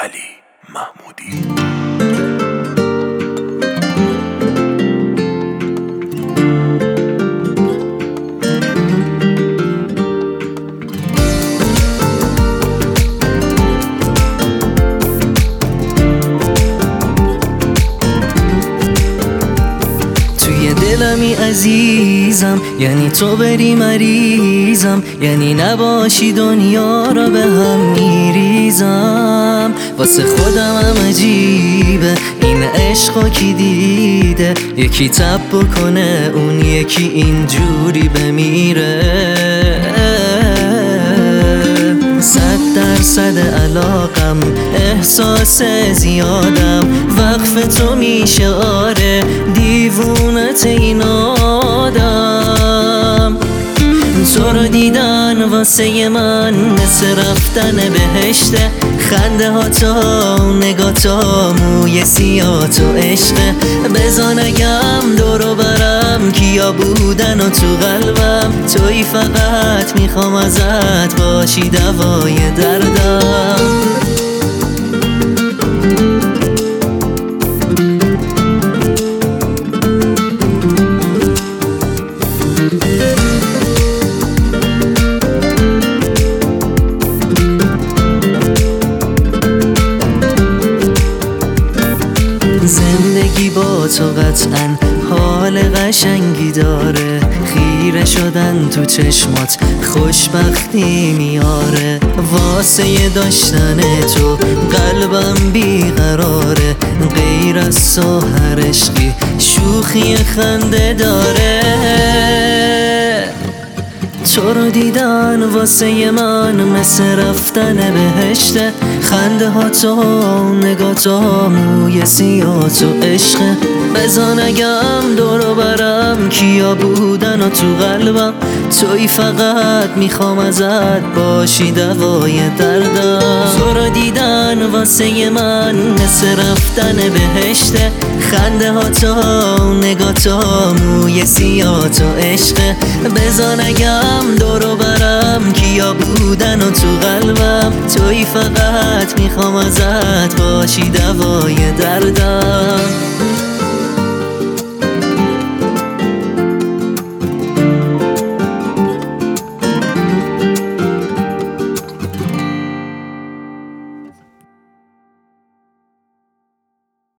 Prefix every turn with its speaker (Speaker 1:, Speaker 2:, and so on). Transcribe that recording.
Speaker 1: علی محمودی.
Speaker 2: دلمی عزیزم، یعنی تو بری مریضم، یعنی نباشی دنیا را به هم میریزم. واسه خودم هم عجیبه این عشقو کی دیده، یکی تب بکنه اون یکی اینجوری بمیره. 100% علاقم، احساس زیادم، وقف تو میشه آره، دیوونت این آدم. تو رو دیدن واسه من مثل رفتن بهشته، خنده ها تا نگاه تا موی سیاه تو عشقه. بزا نگم دورو برم کیا بودن و تو قلبم، توی فقط میخوام ازت باشی دوای دردم. زندگی با تو قطعا حال قشنگی داره، خیره شدن تو چشمات خوشبختی میاره. واسه داشتن تو قلبم بیقراره، غیر از تو هر عشقی شوخی خنده داره. تو رو دیدن واسه من مثل رفتن بهشته، خنده ها تو نگاه تا موی سیاه تو عشقه. بزا نگم دورو برم کیا بودن و تو قلبم، توی فقط میخوام ازت باشی دوای دردم. تو رو دیدن واسه من مثل رفتن بهشته، خنده ها تا نگاه تا موی سیاه تو عشقه. بزا نگم دورو برم کیا بودن و تو قلبم، توی فقط میخوام ازت باشی دوای دردم.